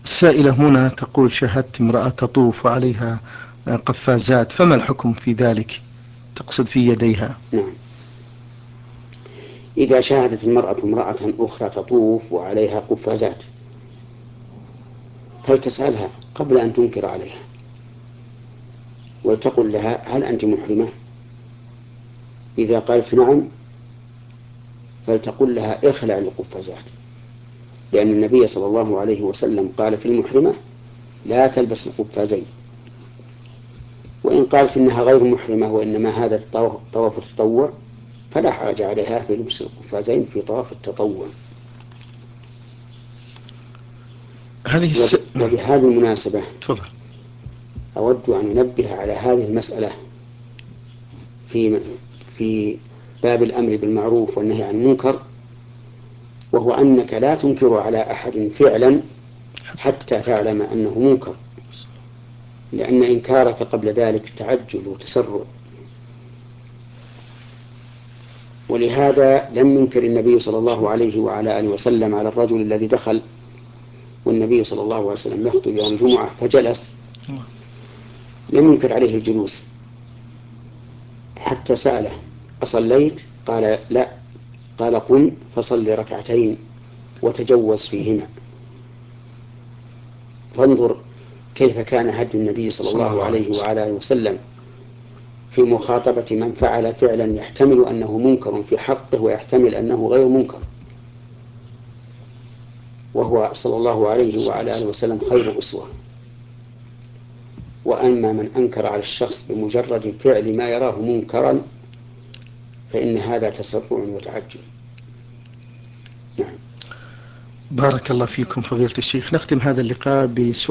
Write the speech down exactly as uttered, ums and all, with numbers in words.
السائلة هنا تقول: شاهدت امرأة تطوف وعليها قفازات، فما الحكم في ذلك؟ تقصد في يديها. نعم، إذا شاهدت المرأة امرأة أخرى تطوف وعليها قفازات فلتسألها قبل أن تنكر عليها، ولتقل لها: هل أنت محرمة؟ إذا قالت نعم فلتقل لها: اخلع القفازات، لأن النبي صلى الله عليه وسلم قال في المحرمة: لا تلبس القفازين. وإن قالت إنها غير محرمة وإنما هذا طواف التطوع فلا حرج عليها في لبس القفازين في طواف التطوع. هذه الس... وب... وبهذه المناسبة تفضل. أود أن أنبه على هذه المسألة في في باب الأمر بالمعروف والنهي عن المنكر، وهو أنك لا تنكر على أحد فعلا حتى تعلم أنه منكر، لأن إنكارك قبل ذلك تعجل وتسرع. ولهذا لم ينكر النبي صلى الله عليه وعلى آله وسلم على الرجل الذي دخل والنبي صلى الله عليه وسلم يخطب يوم الجمعة فجلس، لم ينكر عليه الجلوس حتى سأله: أصليت؟ قال: لا. قال: قم فصل ركعتين وتجوز فيهما. فانظر كيف كان هدي النبي صلى الله عليه وعلى آله وسلم في مخاطبة من فعل فعلا يحتمل أنه منكر في حقه ويحتمل أنه غير منكر، وهو صلى الله عليه وعلى آله وسلم خير أسوة. وأما من أنكر على الشخص بمجرد فعل ما يراه منكرا فإن هذا تسرع وتعجل. نعم. بارك الله فيكم فضيلة الشيخ. نختم هذا اللقاء بسؤال